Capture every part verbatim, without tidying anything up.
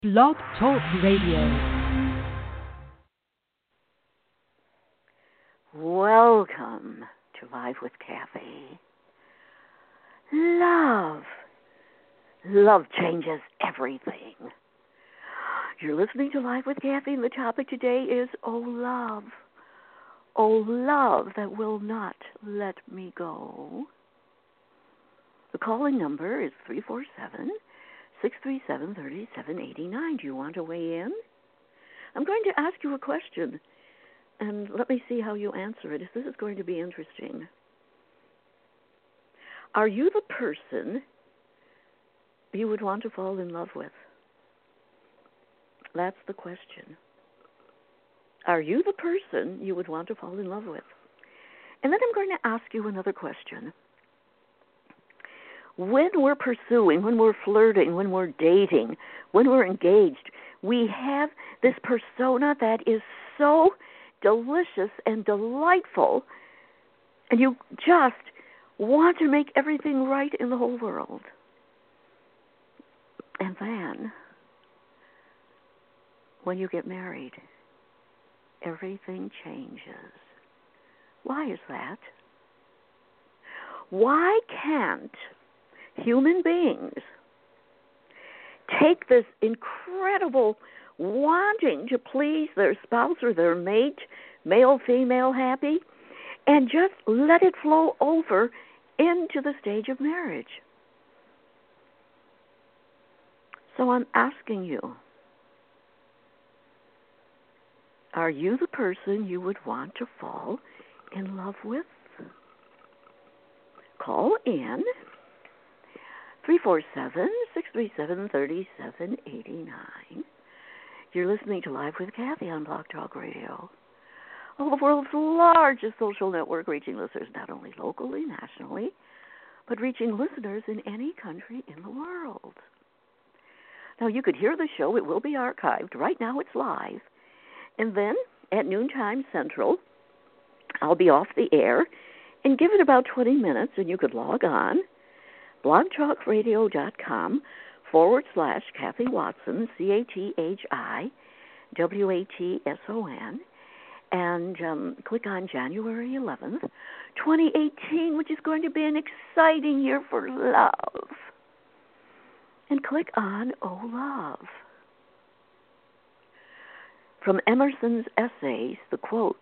Blog Talk Radio. Welcome to Live with Kathy. Love. Love changes everything. You're listening to Live with Kathy, and the topic today is, oh, love. Oh, love that will not let me go. The calling number is three four seven, six three seven, three seven eight nine. Do you want to weigh in? I'm going to ask you a question, and let me see how you answer it. This is going to be interesting. Are you the person you would want to fall in love with? That's the question. Are you the person you would want to fall in love with? And then I'm going to ask you another question. When we're pursuing, when we're flirting, when we're dating, when we're engaged, we have this persona that is so delicious and delightful, and you just want to make everything right in the whole world. And then, when you get married, everything changes. Why is that? Why can't human beings take this incredible wanting to please their spouse or their mate, male, female, happy, and just let it flow over into the stage of marriage? So I'm asking you, are you the person you would want to fall in love with? Call in three four seven, six three seven, three seven eight nine. You're listening to Live with Kathy on Blog Talk Radio. Oh, the world's largest social network, reaching listeners not only locally, nationally, but reaching listeners in any country in the world. Now, you could hear the show. It will be archived. Right now, it's live. And then, at noontime Central, I'll be off the air, and give it about twenty minutes, and you could log on, blogtalkradio.com forward slash Kathy Watson, C A T H I W A T S O N, and um, click on January eleventh, twenty eighteen, which is going to be an exciting year for love. And click on Oh Love. From Emerson's essays, the quote,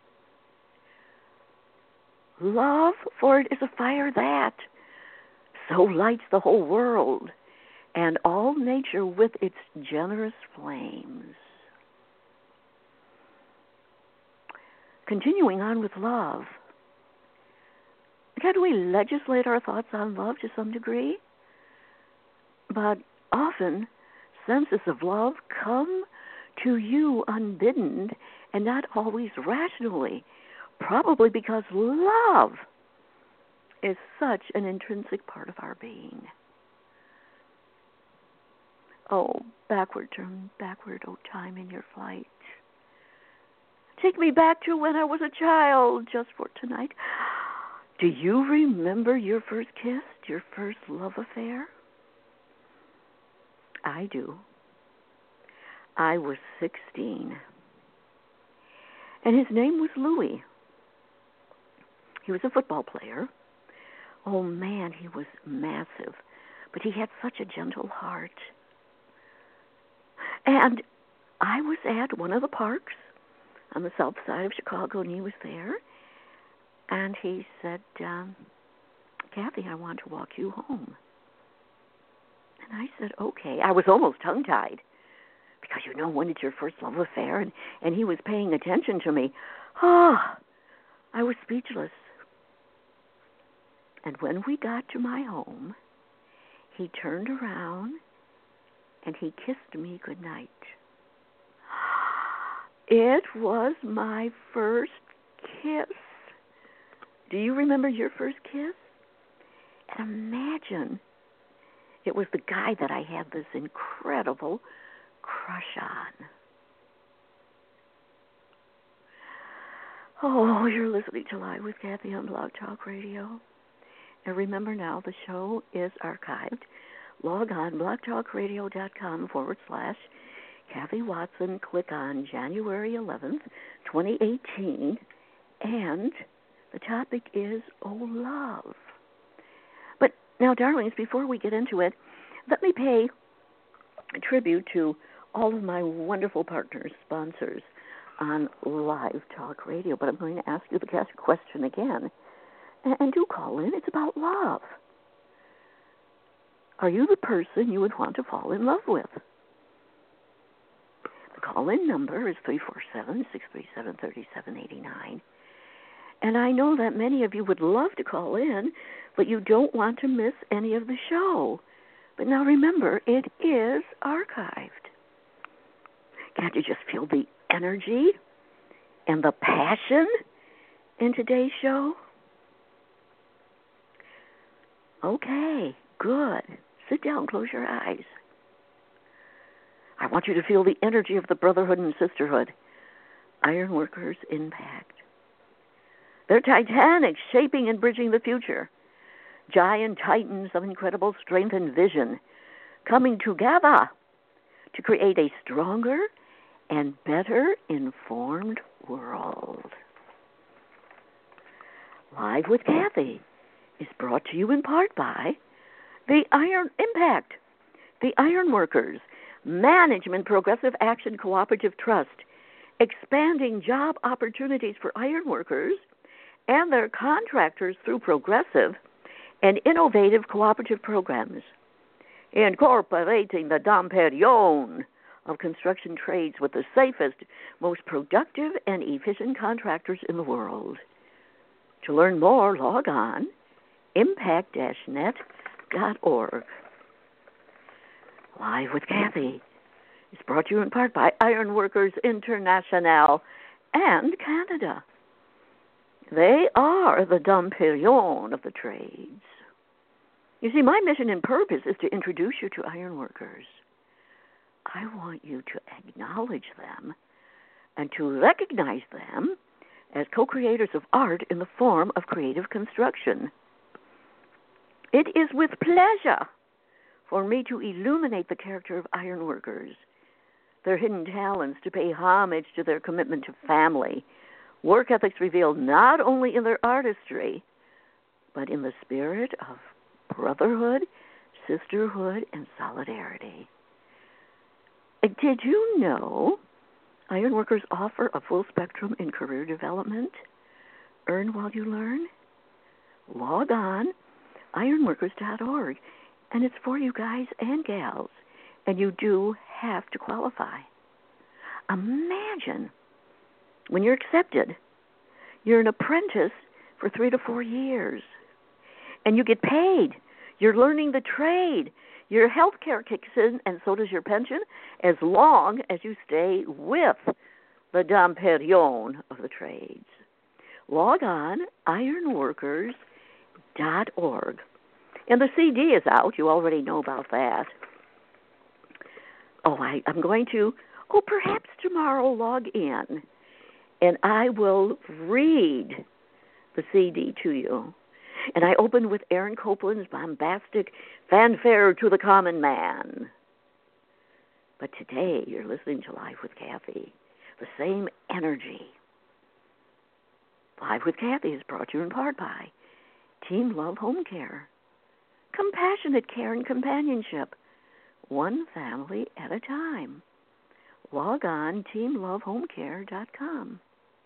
"Love, for it is a fire that so lights the whole world, and all nature with its generous flames." Continuing on with love, can we legislate our thoughts on love to some degree? But often, senses of love come to you unbidden and not always rationally, probably because love is such an intrinsic part of our being. Oh, backward, turn backward, oh time in your flight. Take me back to when I was a child, just for tonight. Do you remember your first kiss, your first love affair? I do. I was sixteen, and his name was Louis. He was a football player. Oh, man, he was massive, but he had such a gentle heart. And I was at one of the parks on the south side of Chicago, and he was there, and he said, um, "Kathy, I want to walk you home." And I said, okay. I was almost tongue-tied, because, you know, when it's your first love affair, and, and he was paying attention to me. Ah, oh, I was speechless. And when we got to my home, he turned around and he kissed me goodnight. It was my first kiss. Do you remember your first kiss? And imagine, it was the guy that I had this incredible crush on. Oh, you're listening to Live with Kathy on Blog Talk Radio. And remember now, the show is archived log on, blogtalkradio.com forward slash Kathy Watson. Click on January eleventh, twenty eighteen, and the topic is Oh Love. But now, darlings, before we get into it, let me pay tribute to all of my wonderful partners, sponsors on Live Talk Radio. But I'm going to ask you the question again. And do call in. It's about love. Are you the person you would want to fall in love with? The call-in number is three four seven, six three seven, three seven eight nine. And I know that many of you would love to call in, but you don't want to miss any of the show. But now remember, it is archived. Can't you just feel the energy and the passion in today's show? Okay, good. Sit down, close your eyes. I want you to feel the energy of the brotherhood and sisterhood. Ironworkers Impact. They're titanic, shaping and bridging the future. Giant titans of incredible strength and vision coming together to create a stronger and better informed world. Live with Kathy is brought to you in part by the Iron Impact, the Ironworkers, Management Progressive Action Cooperative Trust, expanding job opportunities for ironworkers and their contractors through progressive and innovative cooperative programs, incorporating the Dom Perignon of construction trades with the safest, most productive, and efficient contractors in the world. To learn more, log on impact dash net dot org. Live with Kathy is brought to you in part by Ironworkers International and Canada. They are the Dom Perignon of the trades. You see, my mission and purpose is to introduce you to ironworkers. I want you to acknowledge them and to recognize them as co-creators of art in the form of creative construction. It is with pleasure for me to illuminate the character of ironworkers, their hidden talents, to pay homage to their commitment to family, work ethics revealed not only in their artistry, but in the spirit of brotherhood, sisterhood, and solidarity. Did you know ironworkers offer a full spectrum in career development? Earn while you learn? Log on ironworkers dot org, and it's for you guys and gals, and you do have to qualify. Imagine when you're accepted, you're an apprentice for three to four years, and you get paid. You're learning the trade. Your health care kicks in, and so does your pension, as long as you stay with the Dom Perignon of the trades. Log on ironworkers dot org. And the C D is out. You already know about that. Oh, I, I'm going to, oh, perhaps tomorrow log in, and I will read the C D to you. And I open with Aaron Copland's bombastic Fanfare to the Common Man. But today you're listening to Live with Kathy, the same energy. Live with Kathy is brought to you in part by Team Love Home Care. Compassionate care and companionship, one family at a time. Log on team love home care dot com.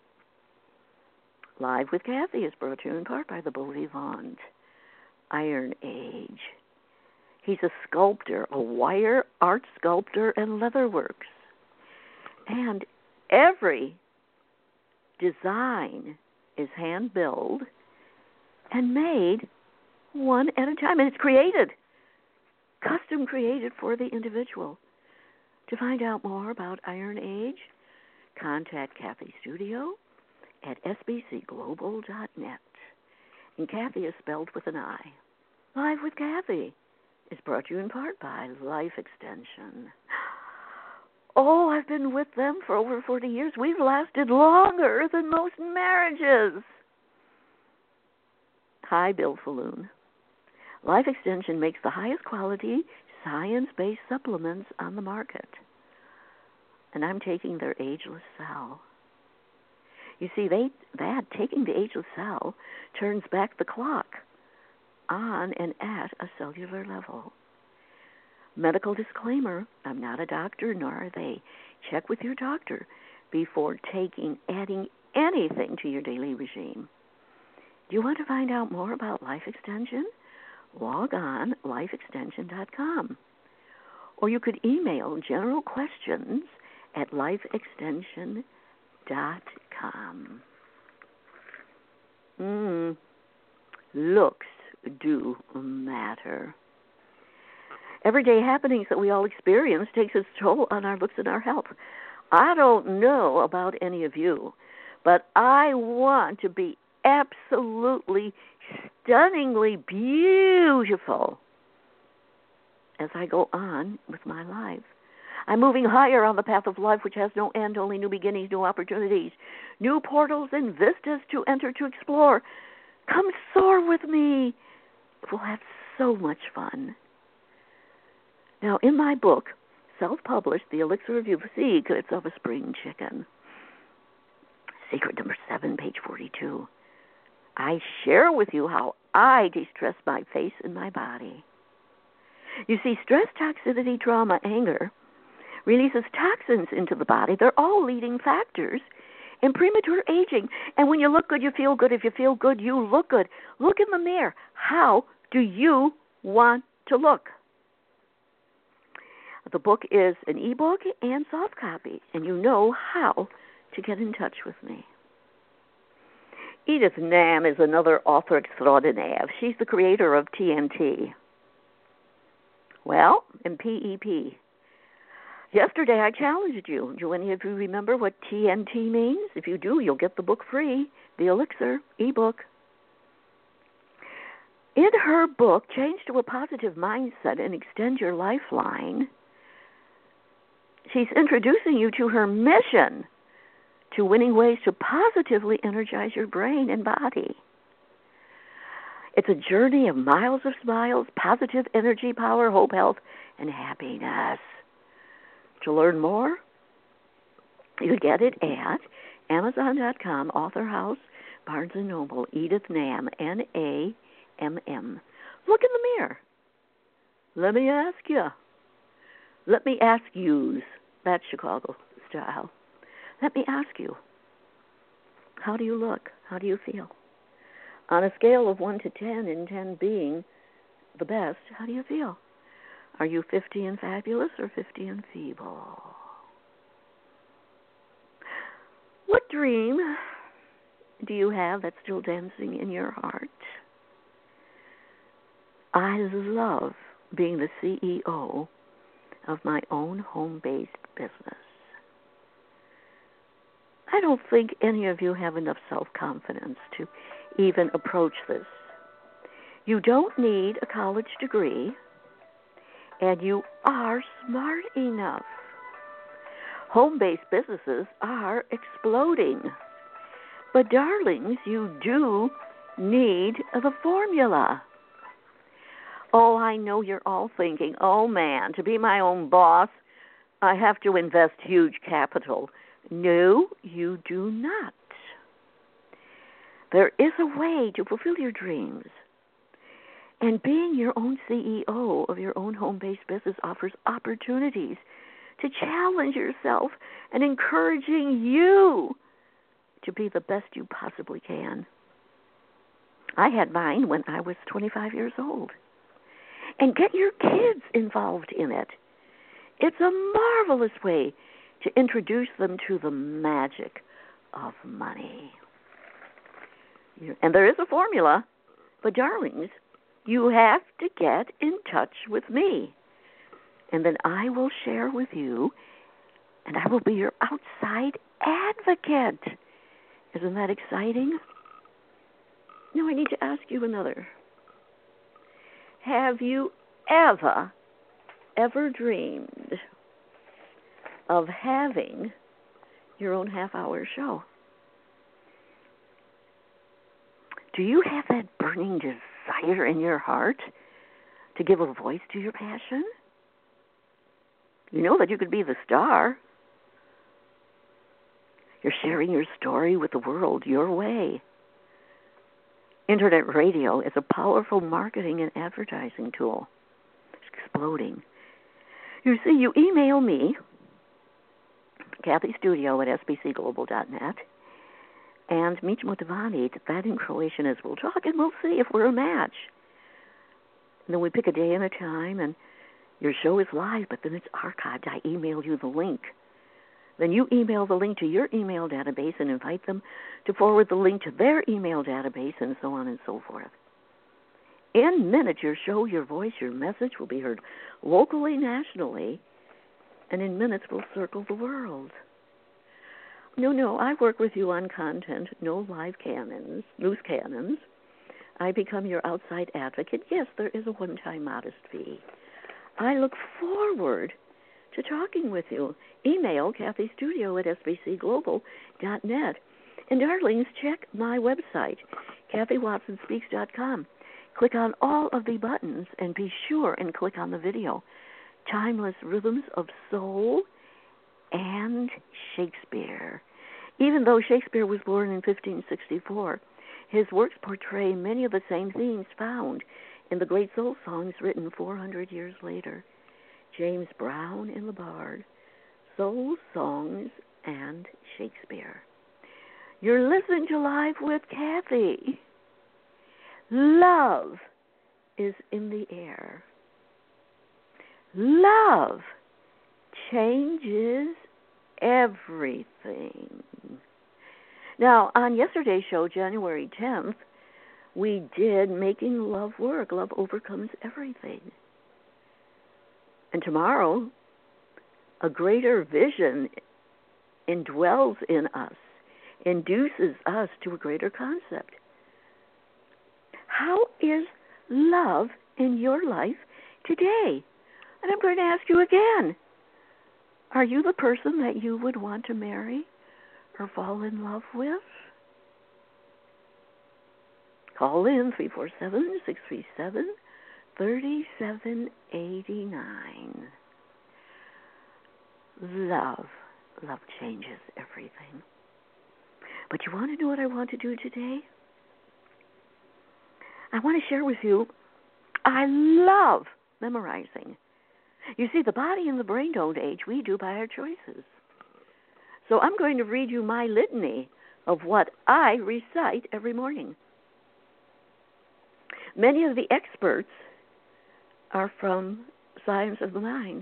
Live with Kathy is brought to you in part by the Beau Vivant Iron Age. He's a sculptor, a wire art sculptor and leatherworks. And every design is hand-built and made one at a time. And it's created, custom created for the individual. To find out more about Iron Age, contact Kathy Studio at s b c global dot net. And Kathy is spelled with an I. Live with Kathy is brought to you in part by Life Extension. Oh, I've been with them for over forty years. We've lasted longer than most marriages. Hi, Bill Falloon. Life Extension makes the highest quality science-based supplements on the market. And I'm taking their Ageless Cell. You see, they that taking the Ageless Cell turns back the clock on and at a cellular level. Medical disclaimer, I'm not a doctor, nor are they. Check with your doctor before taking, adding anything to your daily regime. Do you want to find out more about Life Extension? Log on life extension dot com. Or you could email general questions at life extension dot com. Mm, looks do matter. Everyday happenings that we all experience takes its toll on our looks and our health. I don't know about any of you, but I want to be absolutely stunningly beautiful as I go on with my life. I'm moving higher on the path of life, which has no end, only new beginnings, new opportunities, new portals and vistas to enter, to explore. Come soar with me. We'll have so much fun. Now, in my book, self-published, The Elixir of You, The Secrets of a Spring Chicken, secret number seven, page forty-two, I share with you how I de-stress my face and my body. You see, stress, toxicity, trauma, anger releases toxins into the body. They're all leading factors in premature aging. And when you look good, you feel good. If you feel good, you look good. Look in the mirror. How do you want to look? The book is an ebook and soft copy, and you know how to get in touch with me. Edith Nam is another author extraordinaire. She's the creator of T N T. Well, and P E P. Yesterday I challenged you. Do any of you remember what T N T means? If you do, you'll get the book free, The Elixir ebook. In her book, Change to a Positive Mindset and Extend Your Lifeline, she's introducing you to her mission to winning ways to positively energize your brain and body. It's a journey of miles of smiles, positive energy, power, hope, health, and happiness. To learn more, you get it at amazon dot com, Author House, Barnes and Noble, Edith Nam, N A M M. Look in the mirror. Let me ask you. Let me ask yous. That's Chicago style. Let me ask you, how do you look? How do you feel? On a scale of one to ten, and ten being the best, how do you feel? Are you fifty and fabulous or fifty and feeble? What dream do you have that's still dancing in your heart? I love being the C E O of my own home-based business. I don't think any of you have enough self-confidence to even approach this. You don't need a college degree, and you are smart enough. Home-based businesses are exploding. But, darlings, you do need the formula. Oh, I know you're all thinking, oh, man, to be my own boss, I have to invest huge capital. No, you do not. There is a way to fulfill your dreams. And being your own C E O of your own home-based business offers opportunities to challenge yourself and encouraging you to be the best you possibly can. I had mine when I was twenty-five years old. And get your kids involved in it. It's a marvelous way to introduce them to the magic of money. And there is a formula, but darlings, you have to get in touch with me. And then I will share with you, and I will be your outside advocate. Isn't that exciting? Now I need to ask you another. Have you ever, ever dreamed of having your own half-hour show? Do you have that burning desire in your heart to give a voice to your passion? You know that you could be the star. You're sharing your story with the world your way. Internet radio is a powerful marketing and advertising tool. It's exploding. You see, you email me, Kathy Studio at S B C global dot net, and meet Motivani, that in Croatian is we'll talk and we'll see if we're a match. And then we pick a day and a time, and your show is live, but then it's archived. I email you the link. Then you email the link to your email database and invite them to forward the link to their email database, and so on and so forth. In minutes, your show, your voice, your message will be heard locally, nationally, and in minutes will circle the world. No, no, I work with you on content, no live cannons, loose cannons. I become your outside advocate. Yes, there is a one-time modest fee. I look forward to talking with you. Email Kathy Studio at S B C global dot net. And darlings, check my website, Kathy Watson Speaks dot com. Click on all of the buttons and be sure and click on the video. Timeless Rhythms of Soul and Shakespeare. Even though Shakespeare was born in fifteen sixty-four, his works portray many of the same themes found in the great soul songs written four hundred years later. James Brown in The Bard, Soul Songs, and Shakespeare. You're listening to Live with Kathy. Love is in the air. Love changes everything. Now, on yesterday's show, January tenth, we did Making Love Work. Love Overcomes Everything. And tomorrow, a greater vision indwells in us, induces us to a greater concept. How is love in your life today? And I'm going to ask you again, are you the person that you would want to marry or fall in love with? Call in three four seven, six three seven, three seven eight nine. Love. Love changes everything. But you want to know what I want to do today? I want to share with you, I love memorizing. You see, the body and the brain don't age. We do by our choices. So I'm going to read you my litany of what I recite every morning. Many of the experts are from Science of the Mind.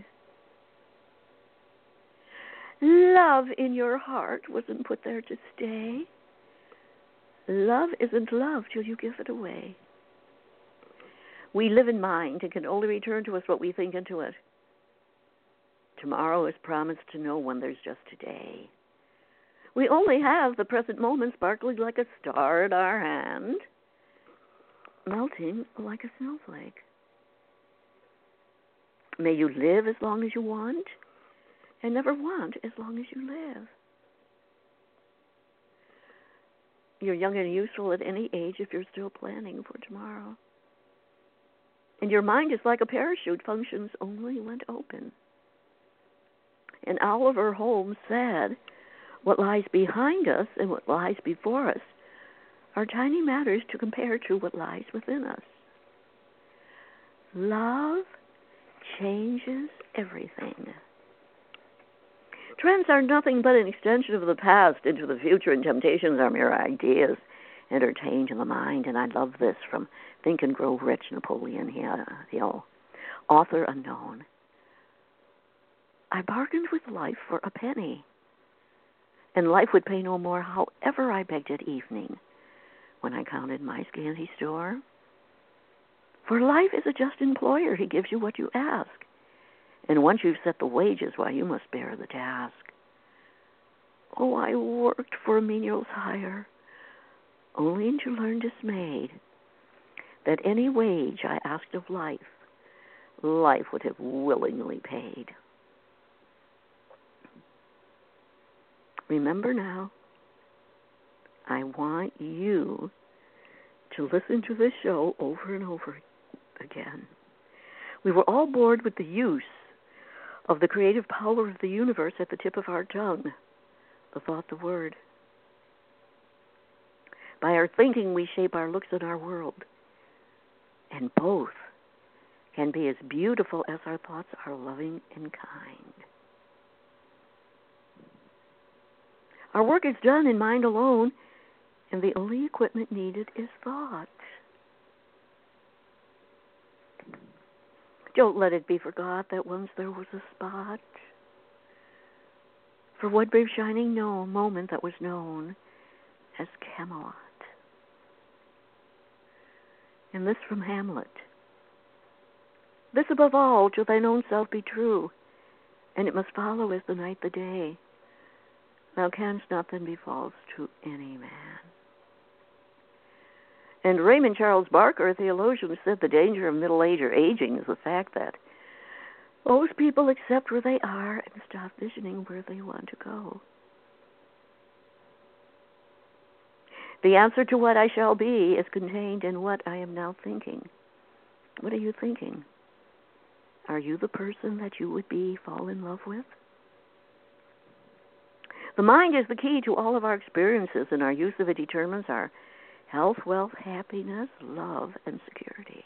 Love in your heart wasn't put there to stay. Love isn't love till you give it away. We live in mind and can only return to us what we think into it. Tomorrow is promised to no one. There's just today. We only have the present moment sparkling like a star in our hand, melting like a snowflake. May you live as long as you want, and never want as long as you live. You're young and useful at any age if you're still planning for tomorrow. And your mind is like a parachute, functions only when open. And Oliver Holmes said, what lies behind us and what lies before us are tiny matters to compare to what lies within us. Love changes everything. Trends are nothing but an extension of the past into the future, and temptations are mere ideas entertained in the mind. And I love this from Think and Grow Rich, Napoleon Hill, author unknown. I bargained with life for a penny, and life would pay no more, however I begged at evening, when I counted my scanty store. For life is a just employer. He gives you what you ask. And once you've set the wages, why, you must bear the task. Oh, I worked for a menial's hire, only to learn dismayed that any wage I asked of life, life would have willingly paid. Remember now, I want you to listen to this show over and over again. We were all bored with the use of the creative power of the universe at the tip of our tongue, the thought, the word. By our thinking, we shape our looks and our world. And both can be as beautiful as our thoughts are loving and kind. Our work is done in mind alone, and the only equipment needed is thought. Don't let it be forgot that once there was a spot for one brave shining no moment that was known as Camelot. And this from Hamlet. This above all, to thine own self be true, and it must follow as the night the day. Thou canst not then be false to any man. And Raymond Charles Barker, a theologian, said the danger of middle age or aging is the fact that most people accept where they are and stop visioning where they want to go. The answer to what I shall be is contained in what I am now thinking. What are you thinking? Are you the person that you would be, fall in love with? The mind is the key to all of our experiences, and our use of it determines our health, wealth, happiness, love, and security.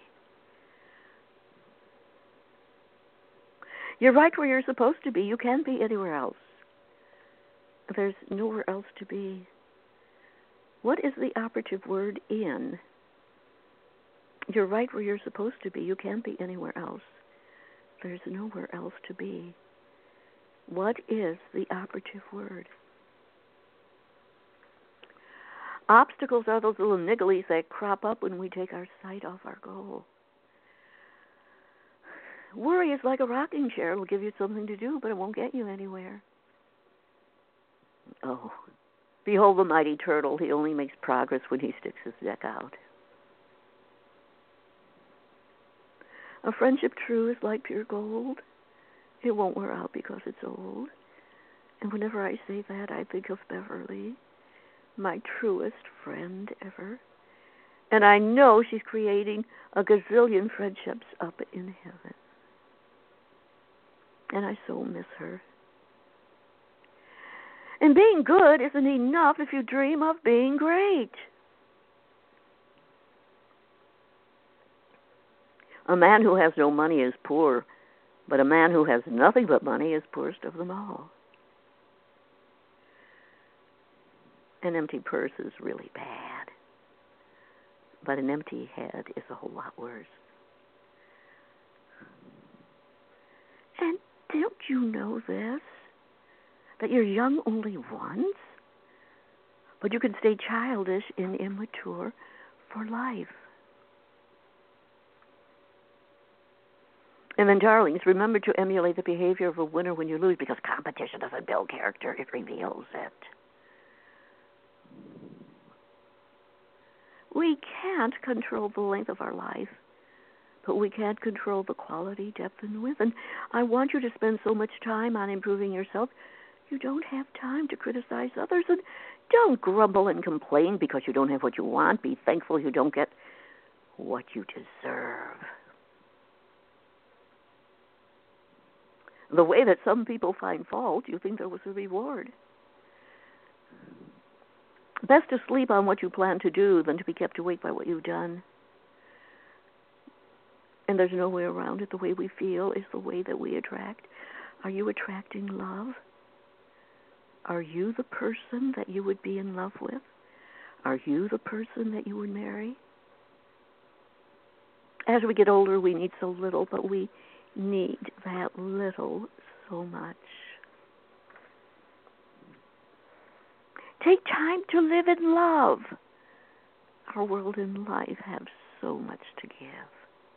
You're right where you're supposed to be. You can't be anywhere else. There's nowhere else to be. What is the operative word in? You're right where you're supposed to be. You can't be anywhere else. There's nowhere else to be. What is the operative word? Obstacles are those little nigglies that crop up when we take our sight off our goal. Worry is like a rocking chair. It'll give you something to do, but it won't get you anywhere. Oh, behold the mighty turtle. He only makes progress when he sticks his neck out. A friendship true is like pure gold. It won't wear out because it's old. And whenever I say that, I think of Beverly, my truest friend ever. And I know she's creating a gazillion friendships up in heaven. And I so miss her. And being good isn't enough if you dream of being great. A man who has no money is poor, but a man who has nothing but money is poorest of them all. An empty purse is really bad, but an empty head is a whole lot worse. And don't you know this? That you're young only once, but you can stay childish and immature for life. And then, darlings, remember to emulate the behavior of a winner when you lose, because competition doesn't build character, it reveals it. We can't control the length of our life, but we can't control the quality, depth, and width. And I want you to spend so much time on improving yourself, you don't have time to criticize others. And don't grumble and complain because you don't have what you want. Be thankful you don't get what you deserve. The way that some people find fault, you think there was a reward. Best to sleep on what you plan to do than to be kept awake by what you've done. And there's no way around it. The way we feel is the way that we attract. Are you attracting love? Are you the person that you would be in love with? Are you the person that you would marry? As we get older, we need so little, but we need that little so much. Take time to live in love. Our world and life have so much to give.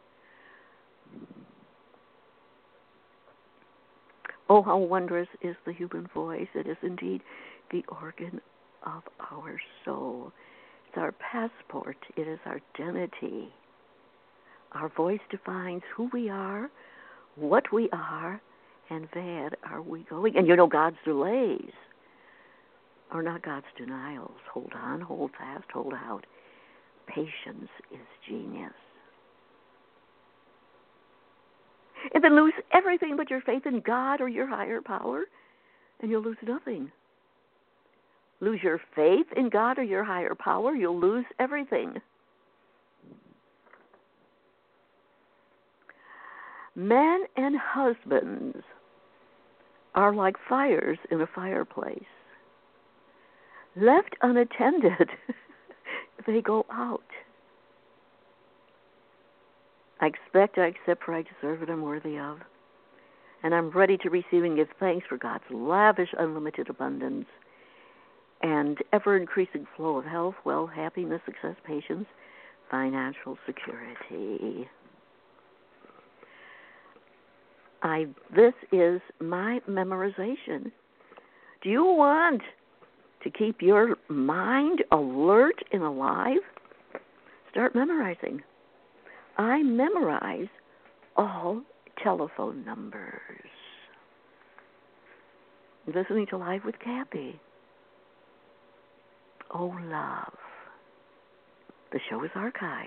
Oh, how wondrous is the human voice. It is indeed the organ of our soul. It's our passport. It is our identity. Our voice defines who we are, what we are, and where are we going. And you know, God's delays are not God's denials. Hold on, hold fast, hold out. Patience is genius. And then lose everything but your faith in God or your higher power, and you'll lose nothing. Lose your faith in God or your higher power, you'll lose everything. Men and husbands are like fires in a fireplace. Left unattended, they go out. I expect, I accept, for I deserve it, I'm worthy of. And I'm ready to receive and give thanks for God's lavish, unlimited abundance and ever-increasing flow of health, wealth, happiness, success, patience, financial security. I, this is my memorization. Do you want to keep your mind alert and alive? Start memorizing. I memorize all telephone numbers. You're listening to Live with Kathy. Oh, love. The show is archived.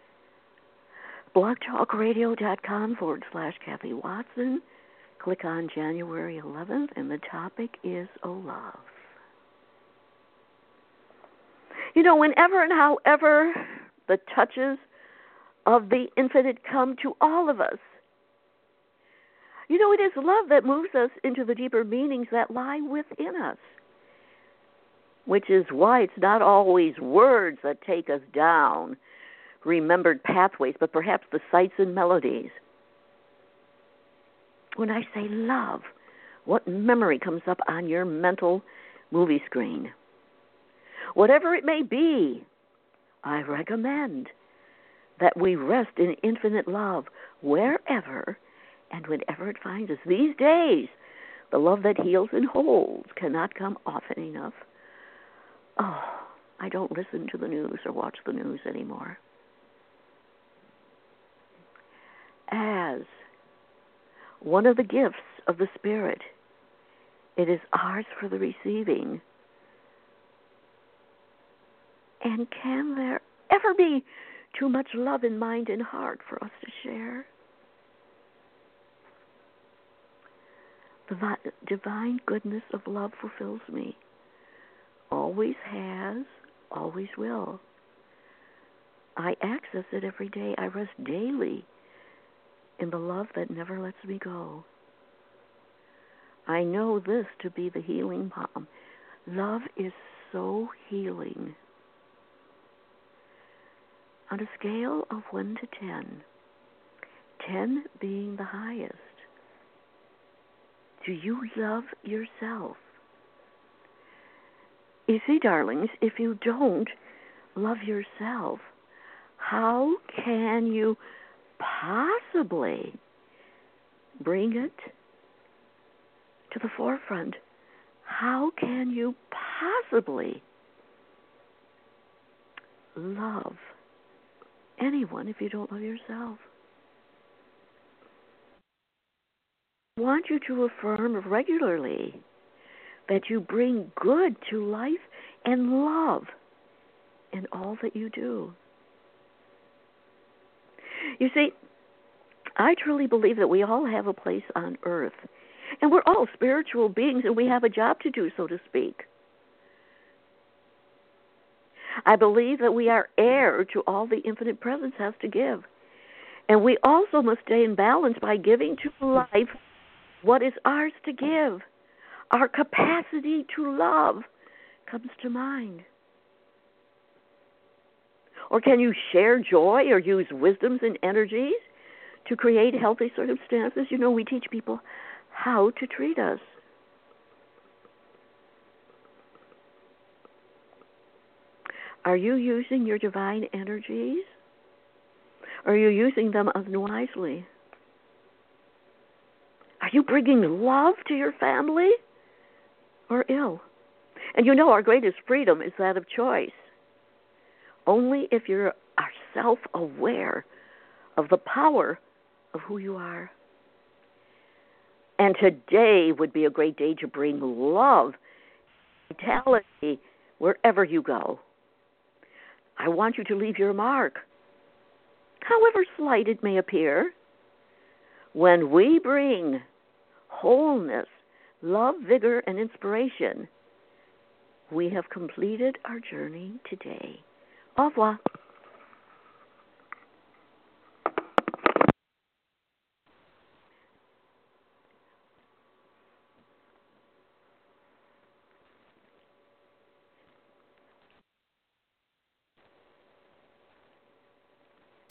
blogtalkradio.com forward slash Kathy Watson. Click on January eleventh, and the topic is Oh, love. You know, whenever and however the touches of the infinite come to all of us, you know, it is love that moves us into the deeper meanings that lie within us, which is why it's not always words that take us down remembered pathways, but perhaps the sights and melodies. When I say love, what memory comes up on your mental movie screen? Whatever it may be, I recommend that we rest in infinite love wherever and whenever it finds us. These days, the love that heals and holds cannot come often enough. Oh, I don't listen to the news or watch the news anymore. As one of the gifts of the Spirit, it is ours for the receiving. And can there ever be too much love in mind and heart for us to share? The divine goodness of love fulfills me. Always has, always will. I access it every day. I rest daily in the love that never lets me go. I know this to be the healing balm. Love is so healing. On a scale of one to ten, ten being the highest, do you love yourself? You see, darlings, if you don't love yourself, how can you possibly bring it to the forefront? How can you possibly love anyone if you don't love yourself? I want you to affirm regularly that you bring good to life and love in all that you do. You see, I truly believe that we all have a place on earth, and we're all spiritual beings, and we have a job to do, so to speak. I believe that we are heir to all the infinite presence has to give, and we also must stay in balance by giving to life what is ours to give. Our capacity to love comes to mind. Or can you share joy or use wisdoms and energies to create healthy circumstances? You know, we teach people how to treat us. Are you using your divine energies? Or are you using them unwisely? Are you bringing love to your family or ill? And you know our greatest freedom is that of choice. Only if you are self-aware of the power of who you are. And today would be a great day to bring love, vitality, wherever you go. I want you to leave your mark, however slight it may appear. When we bring wholeness, love, vigor, and inspiration, we have completed our journey today. Au revoir.